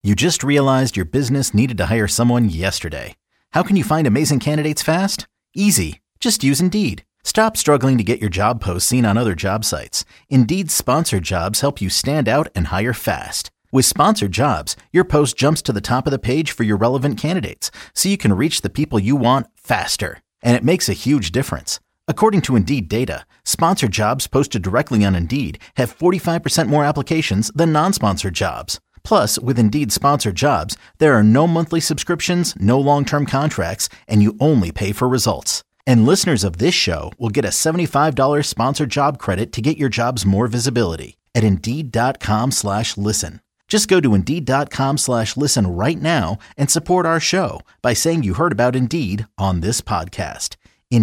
You just realized your business needed to hire someone yesterday. How can you find amazing candidates fast? Easy. Just use Indeed. Stop struggling to get your job posts seen on other job sites. Indeed's sponsored jobs help you stand out and hire fast. With sponsored jobs, your post jumps to the top of the page for your relevant candidates, so you can reach the people you want faster. And it makes a huge difference. According to Indeed data, sponsored jobs posted directly on Indeed have 45% more applications than non-sponsored jobs. Plus, with Indeed sponsored jobs, there are no monthly subscriptions, no long-term contracts, and you only pay for results. And listeners of this show will get a $75 sponsored job credit to get your jobs more visibility at Indeed.com/listen. Just go to Indeed.com/listen right now and support our show by saying you heard about Indeed on this podcast.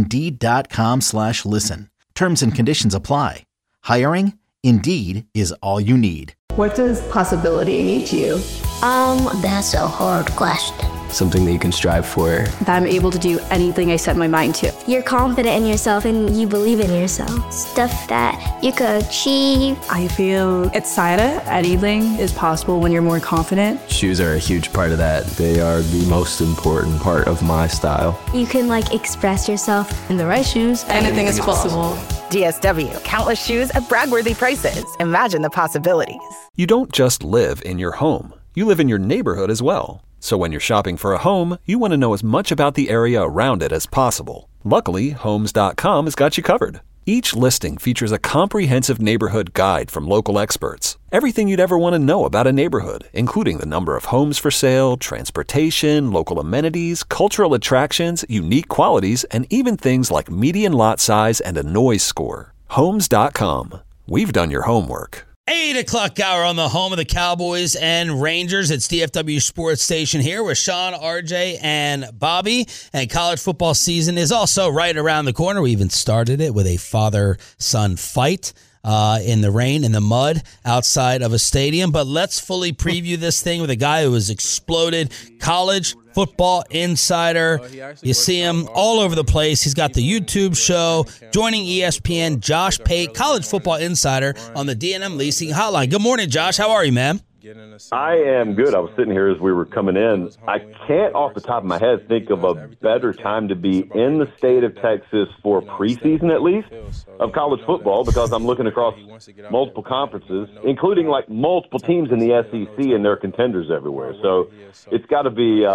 Indeed.com/listen. Terms and conditions apply. Hiring? Indeed is all you need. What does possibility mean to you? That's a hard question. Something that you can strive for. That I'm able to do anything I set my mind to. You're confident in yourself and you believe in yourself. Stuff that you could achieve. I feel excited. Anything is possible when you're more confident. Shoes are a huge part of that. They are the most important part of my style. You can express yourself. In the right shoes, anything is possible. DSW, countless shoes at brag-worthy prices. Imagine the possibilities. You don't just live in your home. You live in your neighborhood as well. So when you're shopping for a home, you want to know as much about the area around it as possible. Luckily, Homes.com has got you covered. Each listing features a comprehensive neighborhood guide from local experts. Everything you'd ever want to know about a neighborhood, including the number of homes for sale, transportation, local amenities, cultural attractions, unique qualities, and even things like median lot size and a noise score. Homes.com. We've done your homework. 8 o'clock hour on the home of the Cowboys and Rangers. It's DFW Sports Station here with Sean, RJ, and Bobby. And college football season is also right around the corner. We even started it with a father-son fight in the rain, in the mud, outside of a stadium. But let's fully preview this thing with a guy who has exploded. College Football Insider. You see him all over the place. He's got the YouTube show, joining ESPN, Josh Pate, College Football Insider on the D&M Leasing Hotline. Good morning, Josh. How are you, man? I am good. I was sitting here as we were coming in. I can't, off the top of my head, think of a better time to be in the state of Texas for preseason, at least, of college football, because I'm looking across multiple conferences, including multiple teams in the SEC, and there are contenders everywhere. So it's got to be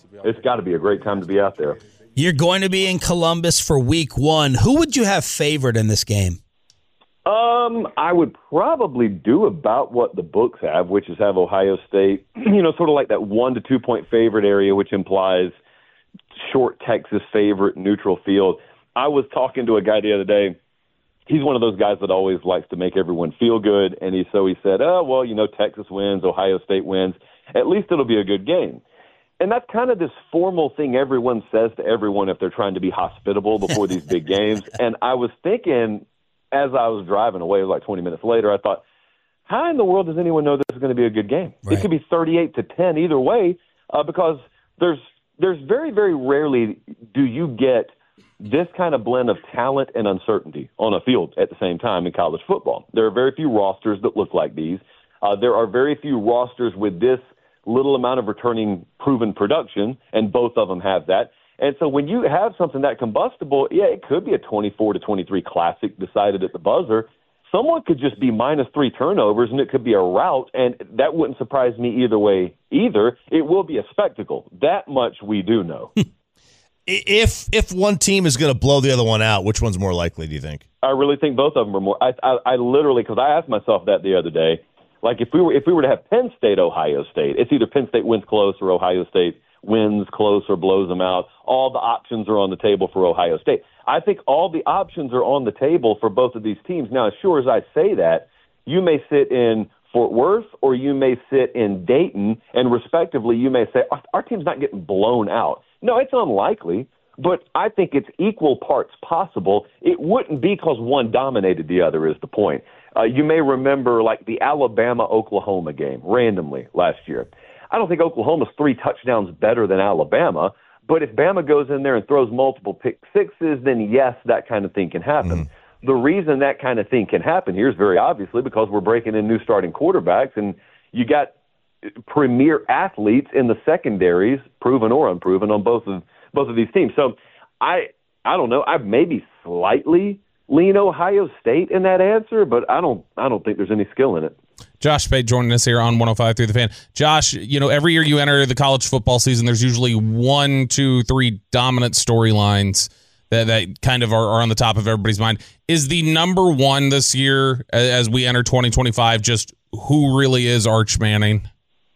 a great time to be out there. You're going to be in Columbus for week 1. Who would you have favored in this game? I would probably do about what the books have, which is have Ohio State, sort of like that 1 to 2 point favorite area, which implies short Texas favorite, neutral field. I was talking to a guy the other day. He's one of those guys that always likes to make everyone feel good. And he said, Texas wins, Ohio State wins. At least it'll be a good game. And that's kind of this formal thing everyone says to everyone if they're trying to be hospitable before these big games. And I was thinking, as I was driving away, 20 minutes later, I thought, how in the world does anyone know this is going to be a good game? Right. It could be 38-10 either way, because there's very, very rarely do you get this kind of blend of talent and uncertainty on a field at the same time in college football. There are very few rosters that look like these. There are very few rosters with this little amount of returning proven production, and both of them have that. And so when you have something that combustible, it could be a 24-23 classic decided at the buzzer. Someone could just be -3 turnovers, and it could be a rout, and that wouldn't surprise me either way either. It will be a spectacle. That much we do know. If one team is going to blow the other one out, which one's more likely, do you think? I really think both of them are more. I literally, because I asked myself that the other day, if we were to have Penn State, Ohio State, it's either Penn State wins close or Ohio State wins close or blows them out. All the options are on the table for Ohio State. I think all the options are on the table for both of these teams. Now, as sure as I say that, you may sit in Fort Worth or you may sit in Dayton, and respectively, you may say, our team's not getting blown out. No, it's unlikely, but I think it's equal parts possible. It wouldn't be because one dominated the other is the point. You may remember the Alabama-Oklahoma game randomly last year. I don't think Oklahoma's 3 touchdowns better than Alabama, but if Bama goes in there and throws multiple pick sixes, then yes, that kind of thing can happen. The reason that kind of thing can happen here is very obviously because we're breaking in new starting quarterbacks, and you got premier athletes in the secondaries, proven or unproven, on both of these teams. So I don't know. I maybe slightly lean Ohio State in that answer, but I don't think there's any skill in it. Josh Spade joining us here on 105 through the Fan. Josh, every year you enter the college football season, there's usually 1, 2, 3 dominant storylines that kind of are on the top of everybody's mind. Is the number one this year, as we enter 2025, just who really is Arch Manning?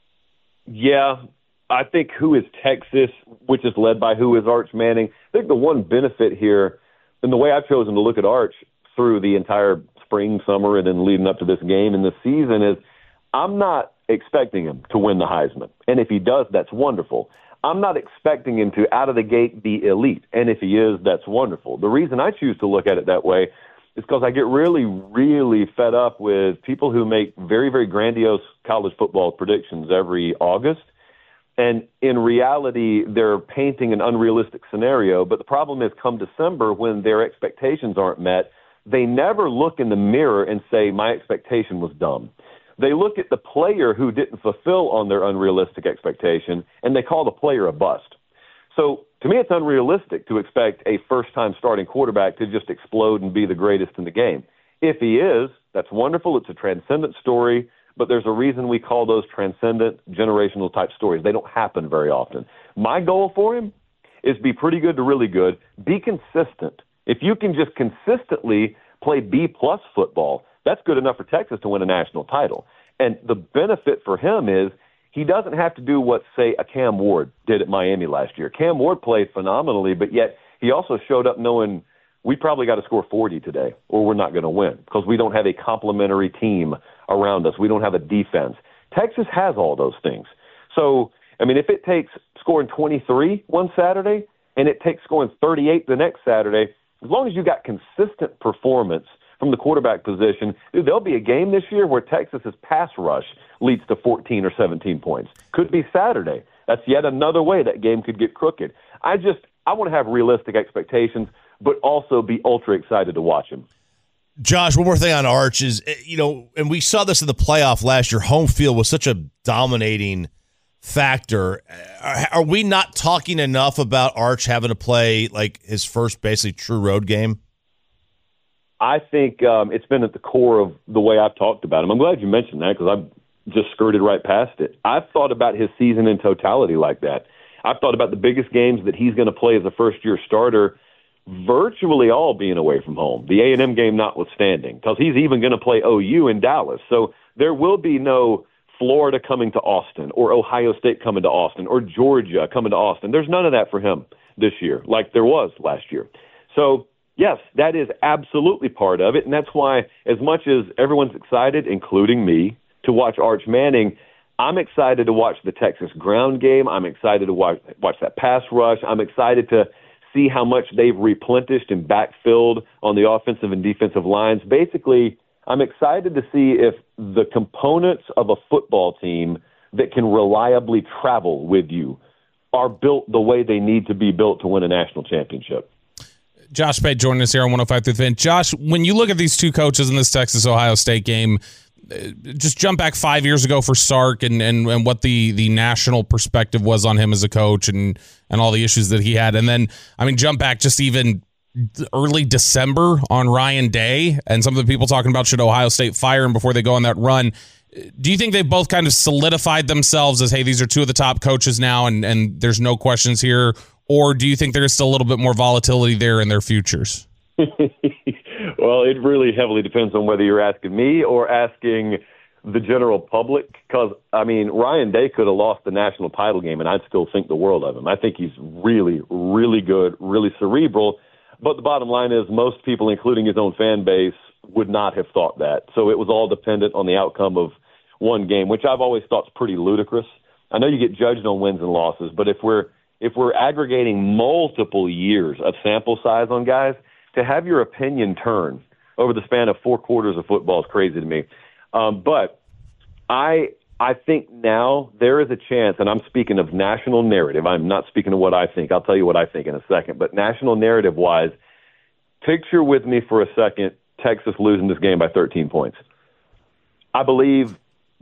Yeah, I think who is Texas, which is led by who is Arch Manning. I think the one benefit here, and the way I've chosen to look at Arch through the entire spring, summer, and then leading up to this game and this season, is I'm not expecting him to win the Heisman. And if he does, that's wonderful. I'm not expecting him to, out of the gate, be elite. And if he is, that's wonderful. The reason I choose to look at it that way is because I get really, really fed up with people who make very, very grandiose college football predictions every August. And in reality, they're painting an unrealistic scenario. But the problem is, come December, when their expectations aren't met, they never look in the mirror and say, my expectation was dumb. They look at the player who didn't fulfill on their unrealistic expectation, and they call the player a bust. So to me, it's unrealistic to expect a first-time starting quarterback to just explode and be the greatest in the game. If he is, that's wonderful. It's a transcendent story, but there's a reason we call those transcendent generational-type stories. They don't happen very often. My goal for him is be pretty good to really good, be consistent. If you can just consistently play B-plus football, that's good enough for Texas to win a national title. And the benefit for him is he doesn't have to do what, say, a Cam Ward did at Miami last year. Cam Ward played phenomenally, but yet he also showed up knowing we probably got to score 40 today or we're not going to win because we don't have a complementary team around us. We don't have a defense. Texas has all those things. So, I mean, if it takes scoring 23 one Saturday and it takes scoring 38 the next Saturday, as long as you got consistent performance from the quarterback position, there'll be a game this year where Texas's pass rush leads to 14 or 17 points. Could be Saturday. That's yet another way that game could get crooked. I want to have realistic expectations, but also be ultra excited to watch him. Josh, one more thing on Arch is, and we saw this in the playoff last year, home field was such a dominating factor. Are we not talking enough about Arch having to play like his first basically true road game? I think it's been at the core of the way I've talked about him. I'm glad you mentioned that because I've just skirted right past it. I've thought about his season in totality like that. I've thought about the biggest games that he's going to play as a first-year starter, virtually all being away from home, the A&M game notwithstanding, because he's even going to play OU in Dallas. So there will be no Florida coming to Austin or Ohio State coming to Austin or Georgia coming to Austin. There's none of that for him this year like there was last year. So, yes, that is absolutely part of it, and that's why as much as everyone's excited, including me, to watch Arch Manning, I'm excited to watch the Texas ground game. I'm excited to watch that pass rush. I'm excited to see how much they've replenished and backfilled on the offensive and defensive lines. Basically, I'm excited to see if the components of a football team that can reliably travel with you are built the way they need to be built to win a national championship. Josh Spade joining us here on 105 through the Fan. Josh, when you look at these two coaches in this Texas-Ohio State game, just jump back 5 years ago for Sark and what the national perspective was on him as a coach and all the issues that he had. And then, jump back just even early December on Ryan Day and some of the people talking about should Ohio State fire him before they go on that run. Do you think they've both kind of solidified themselves as, hey, these are two of the top coaches now and there's no questions here? Or do you think there's still a little bit more volatility there in their futures? Well, it really heavily depends on whether you're asking me or asking the general public. Because, Ryan Day could have lost the national title game, and I'd still think the world of him. I think he's really, really good, really cerebral. But the bottom line is most people, including his own fan base, would not have thought that. So it was all dependent on the outcome of one game, which I've always thought is pretty ludicrous. I know you get judged on wins and losses, but if we're aggregating multiple years of sample size on guys, to have your opinion turn over the span of 4 quarters of football is crazy to me. But I think now there is a chance, and I'm speaking of national narrative. I'm not speaking of what I think. I'll tell you what I think in a second. But national narrative-wise, picture with me for a second Texas losing this game by 13 points. I believe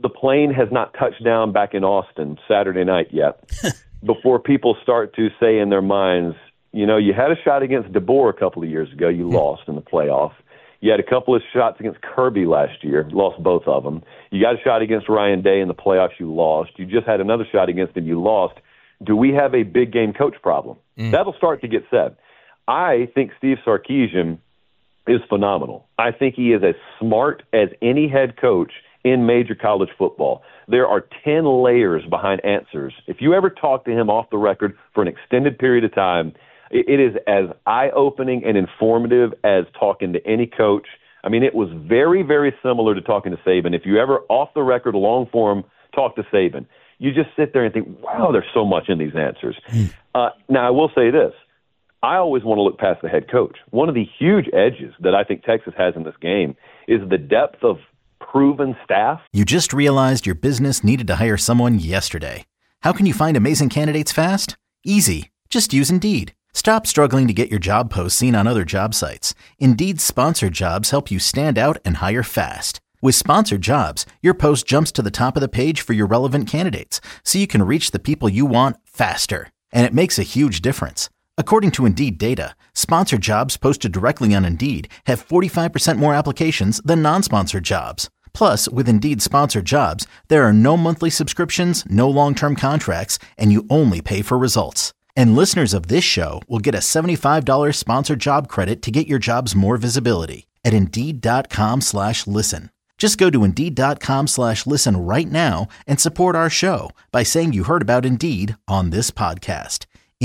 the plane has not touched down back in Austin Saturday night yet before people start to say in their minds, you know, you had a shot against DeBoer a couple of years ago. You lost in the playoff. You had a couple of shots against Kirby last year, lost both of them. You got a shot against Ryan Day in the playoffs, you lost. You just had another shot against him, you lost. Do we have a big game coach problem? That'll start to get said. I think Steve Sarkisian is phenomenal. I think he is as smart as any head coach in major college football. There are 10 layers behind answers. If you ever talk to him off the record for an extended period of time, it is as eye-opening and informative as talking to any coach. I mean, it was very, very similar to talking to Saban. If you ever, off the record, long form, talk to Saban, you just sit there and think, wow, there's so much in these answers. Now, I will say this. I always want to look past the head coach. One of the huge edges that I think Texas has in this game is the depth of proven staff. You just realized your business needed to hire someone yesterday. How can you find amazing candidates fast? Easy. Just use Indeed. Stop struggling to get your job posts seen on other job sites. Indeed's sponsored jobs help you stand out and hire fast. With sponsored jobs, your post jumps to the top of the page for your relevant candidates, so you can reach the people you want faster. And it makes a huge difference. According to Indeed data, sponsored jobs posted directly on Indeed have 45% more applications than non-sponsored jobs. Plus, with Indeed sponsored jobs, there are no monthly subscriptions, no long-term contracts, and you only pay for results. And listeners of this show will get a $75 sponsored job credit to get your jobs more visibility at Indeed.com/listen. Just go to Indeed.com/listen right now and support our show by saying you heard about Indeed on this podcast.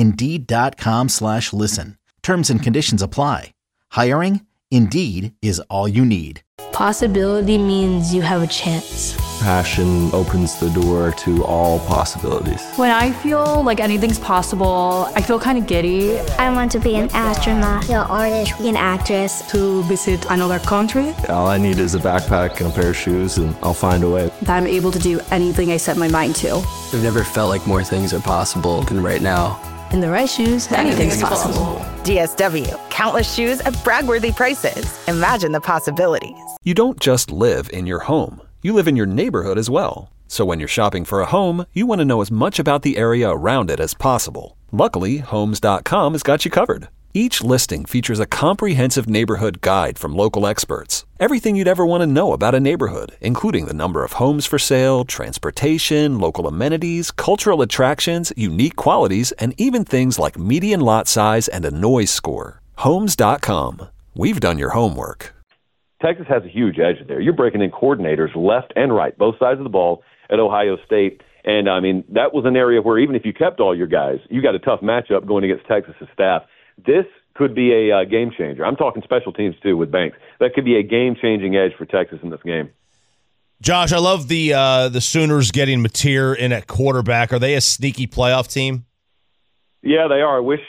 Indeed.com/listen. Terms and conditions apply. Hiring? Indeed is all you need. Possibility means you have a chance. Passion opens the door to all possibilities. When I feel like anything's possible, I feel kind of giddy. I want to be an astronaut, an artist, an actress. To visit another country. All I need is a backpack and a pair of shoes, and I'll find a way. That I'm able to do anything I set my mind to. I've never felt like more things are possible than right now. In the right shoes, anything's possible. DSW, countless shoes at brag-worthy prices. Imagine the possibilities. You don't just live in your home. You live in your neighborhood as well. So when you're shopping for a home, you want to know as much about the area around it as possible. Luckily, Homes.com has got you covered. Each listing features a comprehensive neighborhood guide from local experts. Everything you'd ever want to know about a neighborhood, including the number of homes for sale, transportation, local amenities, cultural attractions, unique qualities, and even things like median lot size and a noise score. Homes.com. We've done your homework. Texas has a huge edge there. You're breaking in coordinators left and right, both sides of the ball at Ohio State. And, I mean, that was an area where even if you kept all your guys, you got a tough matchup going against Texas's staff. This could be a game changer. I'm talking special teams, too, with Banks. That could be a game-changing edge for Texas in this game. Josh, I love the Sooners getting Mateer in at quarterback. Are they a sneaky playoff team? Yeah, they are. I wish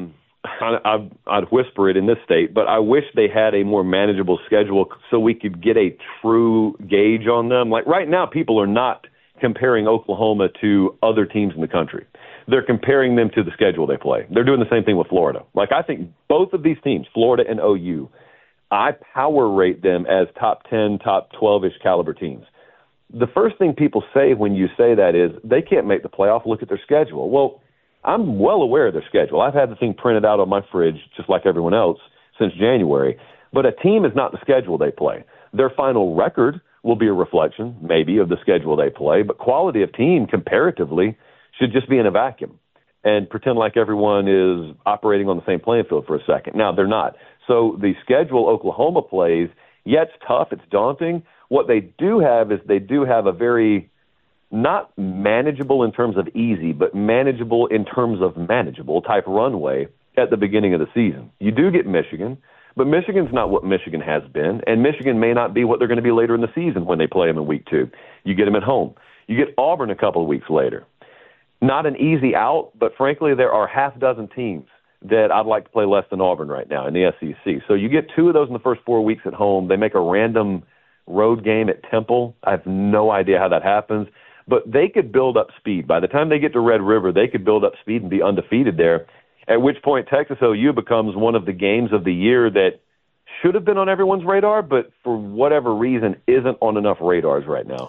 I'd whisper it in this state, but I wish they had a more manageable schedule so we could get a true gauge on them. Like right now, people are not comparing Oklahoma to other teams in the country. They're comparing them to the schedule they play. They're doing the same thing with Florida. Like I think both of these teams, Florida and OU, I power rate them as top 10, top 12-ish caliber teams. The first thing people say when you say that is they can't make the playoff, look at their schedule. Well, I'm well aware of their schedule. I've had the thing printed out on my fridge just like everyone else since January. But a team is not the schedule they play. Their final record will be a reflection, maybe, of the schedule they play, but quality of team comparatively should just be in a vacuum and pretend like everyone is operating on the same playing field for a second. Now, they're not. So the schedule Oklahoma plays, yeah, it's tough, it's daunting. What they do have is they do have a very not manageable in terms of easy, but manageable in terms of manageable type runway at the beginning of the season. You do get Michigan, but Michigan's not what Michigan has been, and Michigan may not be what they're going to be later in the season when they play them in week 2. You get them at home. You get Auburn a couple of weeks later. Not an easy out, but frankly, there are half dozen teams that I'd like to play less than Auburn right now in the SEC. So you get 2 of those in the first 4 weeks at home. They make a random road game at Temple. I have no idea how that happens, but they could build up speed. By the time they get to Red River, they could build up speed and be undefeated there, at which point Texas OU becomes one of the games of the year that should have been on everyone's radar, but for whatever reason isn't on enough radars right now.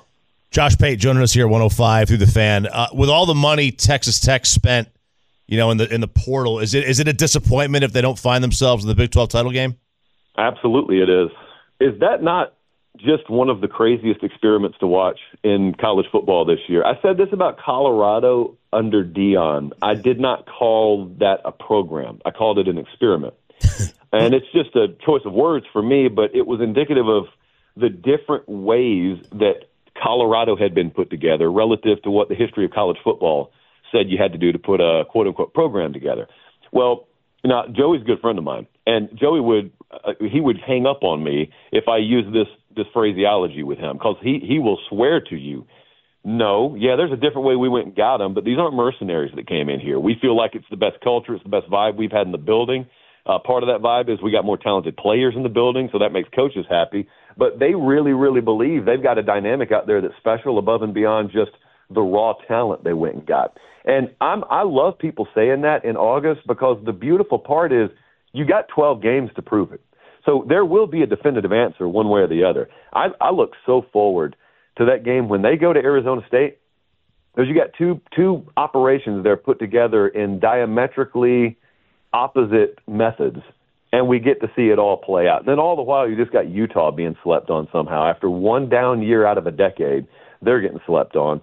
Josh Pate joining us here at 105 through the Fan. With all the money Texas Tech spent, in the portal, is it a disappointment if they don't find themselves in the Big 12 title game? Absolutely, it is. Is that not just one of the craziest experiments to watch in college football this year? I said this about Colorado under Deion. I did not call that a program. I called it an experiment. And it's just a choice of words for me, but it was indicative of the different ways that Colorado had been put together relative to what the history of college football said you had to do to put a quote-unquote program together. Well, Joey's a good friend of mine, and Joey would hang up on me if I used this phraseology with him, because he will swear to you, there's a different way we went and got them, but these aren't mercenaries that came in here. We feel like it's the best culture, it's the best vibe we've had in the building. Part of that vibe is we got more talented players in the building, so that makes coaches happy. But they really, really believe they've got a dynamic out there that's special above and beyond just the raw talent they went and got. And I love people saying that in August, because the beautiful part is you got 12 games to prove it. So there will be a definitive answer one way or the other. I look so forward to that game when they go to Arizona State, because you got two operations there put together in diametrically opposite methods, and we get to see it all play out. And then all the while, you just got Utah being slept on somehow. After one down year out of a decade, they're getting slept on.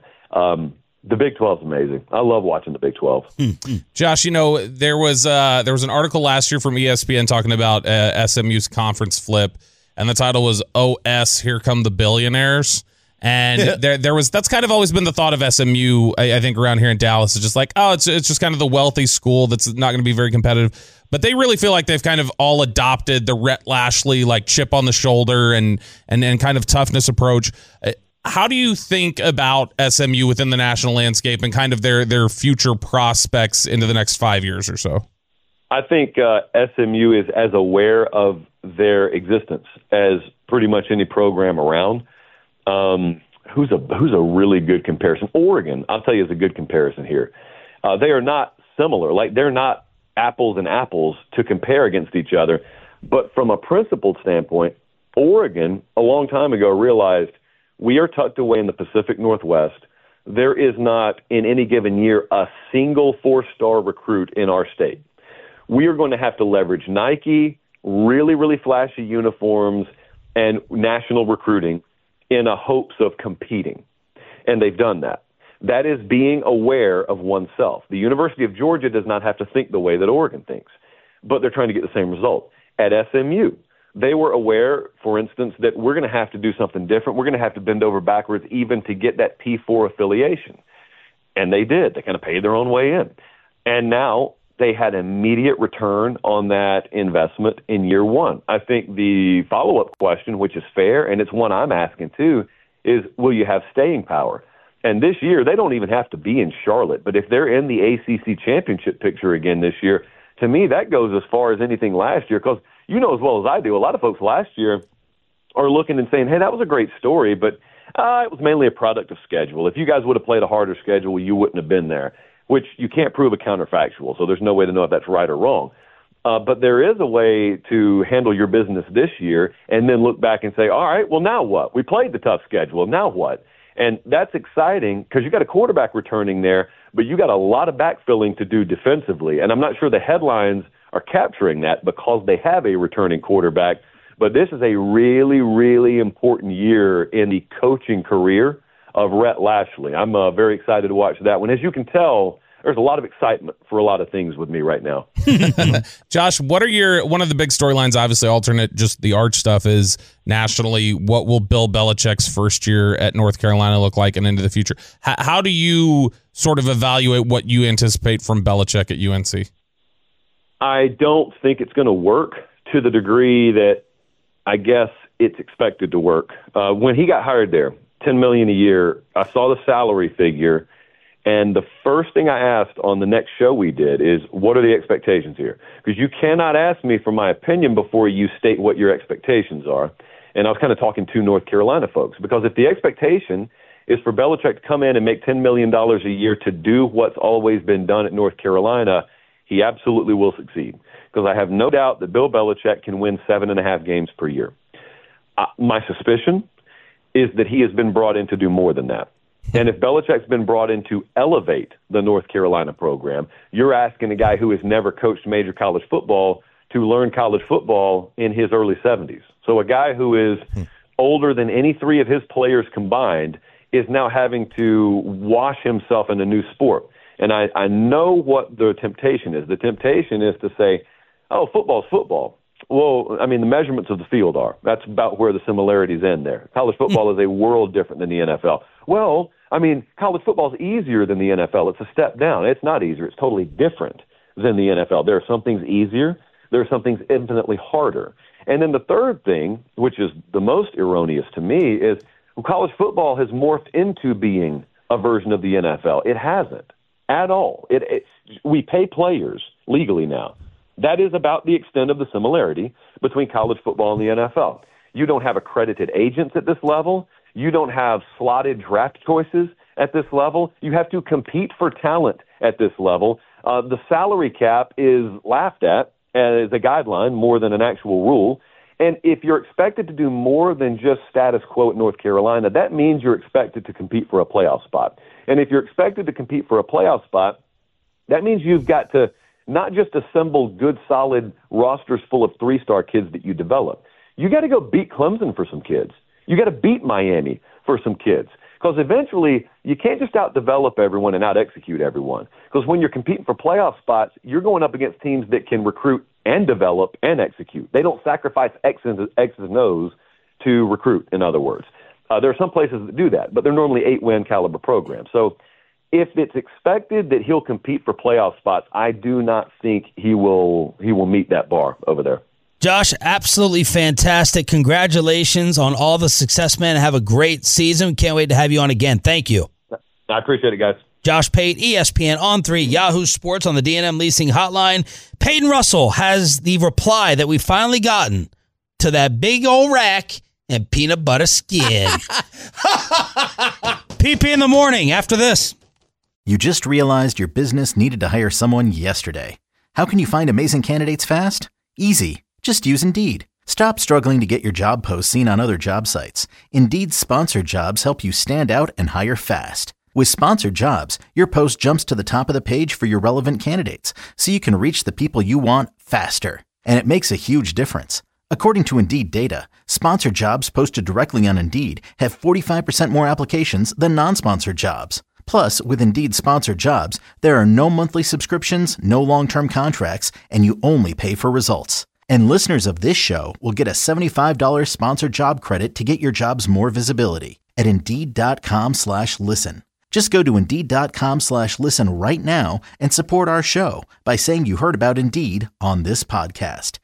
The Big 12 is amazing. I love watching the Big 12. Josh, there was an article last year from ESPN talking about SMU's conference flip, and the title was OS, Here Come the Billionaires. And that's kind of always been the thought of SMU, I think, around here in Dallas. It's just like, it's just kind of the wealthy school that's not going to be very competitive. But they really feel like they've kind of all adopted the Rhett Lashley, like, chip on the shoulder and kind of toughness approach. How do you think about SMU within the national landscape and kind of their future prospects into the next 5 years or so? I think SMU is as aware of their existence as pretty much any program around. Who's a really good comparison? Oregon, I'll tell you, is a good comparison here. They are not similar. Like, they're not apples and apples to compare against each other. But from a principled standpoint, Oregon, a long time ago, realized we are tucked away in the Pacific Northwest. There is not, in any given year, a single four-star recruit in our state. We are going to have to leverage Nike, really, really flashy uniforms, and national recruiting in a hopes of competing. And they've done that. That is being aware of oneself. The University of Georgia does not have to think the way that Oregon thinks, but they're trying to get the same result. At SMU, they were aware, for instance, that we're going to have to do something different. We're going to have to bend over backwards even to get that P4 affiliation. And they did. They kind of paid their own way in. And now they had immediate return on that investment in year one. I think the follow-up question, which is fair, and it's one I'm asking too, is will you have staying power? And this year, they don't even have to be in Charlotte. But if they're in the ACC championship picture again this year, to me, that goes as far as anything last year, because you know as well as I do, a lot of folks last year are looking and saying, hey, that was a great story, but it was mainly a product of schedule. If you guys would have played a harder schedule, you wouldn't have been there, which you can't prove a counterfactual, so there's no way to know if that's right or wrong. But there is a way to handle your business this year and then look back and say, all right, well, now what? We played the tough schedule. Now what? And that's exciting because you got a quarterback returning there, but you got a lot of backfilling to do defensively. And I'm not sure the headlines are capturing that because they have a returning quarterback. But this is a really, really important year in the coaching career of Rhett Lashley. I'm very excited to watch that one. As you can tell, there's a lot of excitement for a lot of things with me right now. Josh, what are one of the big storylines, obviously alternate, just the Arch stuff, is nationally, what will Bill Belichick's first year at North Carolina look like and into the future? How do you sort of evaluate what you anticipate from Belichick at UNC? I don't think it's going to work to the degree that I guess it's expected to work. When he got hired there, $10 million a year, I saw the salary figure, and the first thing I asked on the next show we did is, what are the expectations here? Because you cannot ask me for my opinion before you state what your expectations are. And I was kind of talking to North Carolina folks, because if the expectation is for Belichick to come in and make $10 million a year to do what's always been done at North Carolina, he absolutely will succeed. Because I have no doubt that Bill Belichick can win 7.5 games per year. My suspicion is that he has been brought in to do more than that. And if Belichick's been brought in to elevate the North Carolina program, you're asking a guy who has never coached major college football to learn college football in his early 70s. So a guy who is older than any three of his players combined is now having to wash himself in a new sport. And I know what the temptation is. The temptation is to say, oh, football's football. Well, I mean, the measurements of the field are. That's about where the similarities end there. College football is a world different than the NFL. Well, I mean, college football is easier than the NFL. It's a step down. It's not easier. It's totally different than the NFL. There are some things easier. There are some things infinitely harder. And then the third thing, which is the most erroneous to me, is college football has morphed into being a version of the NFL. It hasn't at all. We pay players legally now. That is about the extent of the similarity between college football and the NFL. You don't have accredited agents at this level. You don't have slotted draft choices at this level. You have to compete for talent at this level. The salary cap is laughed at as a guideline more than an actual rule. And if you're expected to do more than just status quo at North Carolina, that means you're expected to compete for a playoff spot. And if you're expected to compete for a playoff spot, that means you've got to not just assemble good, solid rosters full of three-star kids that you develop. You got to go beat Clemson for some kids. You got to beat Miami for some kids. Because eventually, you can't just out-develop everyone and out-execute everyone. Because when you're competing for playoff spots, you're going up against teams that can recruit and develop and execute. They don't sacrifice X's and O's to recruit, in other words. There are some places that do that, but they're normally 8-win caliber programs. So if it's expected that he'll compete for playoff spots, I do not think he will meet that bar over there. Josh, absolutely fantastic. Congratulations on all the success, man. Have a great season. Can't wait to have you on again. Thank you. I appreciate it, guys. Josh Pate, ESPN On 3, Yahoo Sports on the D&M Leasing Hotline. Peyton Russell has the reply that we've finally gotten to that big old rack and peanut butter skin. PP in the morning after this. You just realized your business needed to hire someone yesterday. How can you find amazing candidates fast? Easy. Just use Indeed. Stop struggling to get your job posts seen on other job sites. Indeed's sponsored jobs help you stand out and hire fast. With sponsored jobs, your post jumps to the top of the page for your relevant candidates, so you can reach the people you want faster. And it makes a huge difference. According to Indeed data, sponsored jobs posted directly on Indeed have 45% more applications than non-sponsored jobs. Plus, with Indeed sponsored jobs, there are no monthly subscriptions, no long-term contracts, and you only pay for results. And listeners of this show will get a $75 sponsored job credit to get your jobs more visibility at Indeed.com/listen. Just go to Indeed.com/listen right now and support our show by saying you heard about Indeed on this podcast.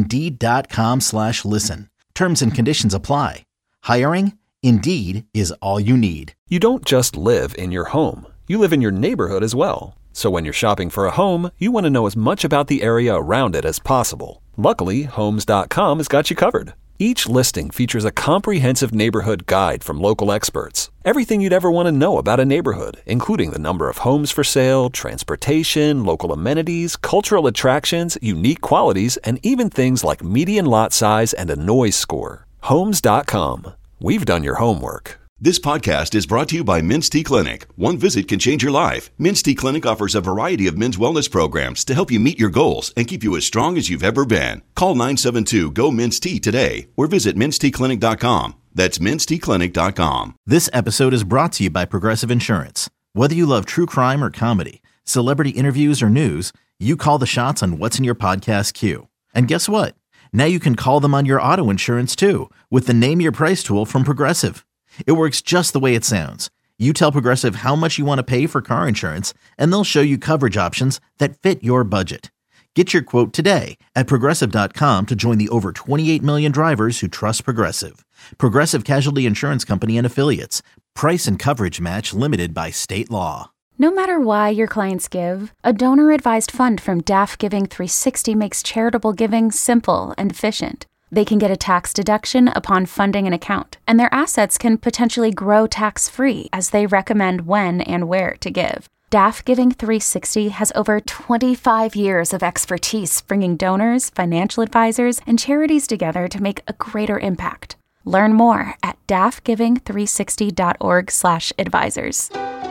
Indeed.com/listen. Terms and conditions apply. Hiring? Indeed is all you need. You don't just live in your home. You live in your neighborhood as well. So when you're shopping for a home, you want to know as much about the area around it as possible. Luckily, Homes.com has got you covered. Each listing features a comprehensive neighborhood guide from local experts. Everything you'd ever want to know about a neighborhood, including the number of homes for sale, transportation, local amenities, cultural attractions, unique qualities, and even things like median lot size and a noise score. Homes.com. We've done your homework. This podcast is brought to you by Men's T Clinic. One visit can change your life. Men's T Clinic offers a variety of men's wellness programs to help you meet your goals and keep you as strong as you've ever been. Call 972-GO-MEN'S-T today or visit menstclinic.com. That's menstclinic.com. This episode is brought to you by Progressive Insurance. Whether you love true crime or comedy, celebrity interviews or news, you call the shots on what's in your podcast queue. And guess what? Now you can call them on your auto insurance too with the Name Your Price tool from Progressive. It works just the way it sounds. You tell Progressive how much you want to pay for car insurance, and they'll show you coverage options that fit your budget. Get your quote today at Progressive.com to join the over 28 million drivers who trust Progressive. Progressive Casualty Insurance Company and Affiliates. Price and coverage match limited by state law. No matter why your clients give, a donor-advised fund from DAF Giving 360 makes charitable giving simple and efficient. They can get a tax deduction upon funding an account, and their assets can potentially grow tax-free as they recommend when and where to give. DAF Giving 360 has over 25 years of expertise bringing donors, financial advisors, and charities together to make a greater impact. Learn more at daffgiving360.org/advisors.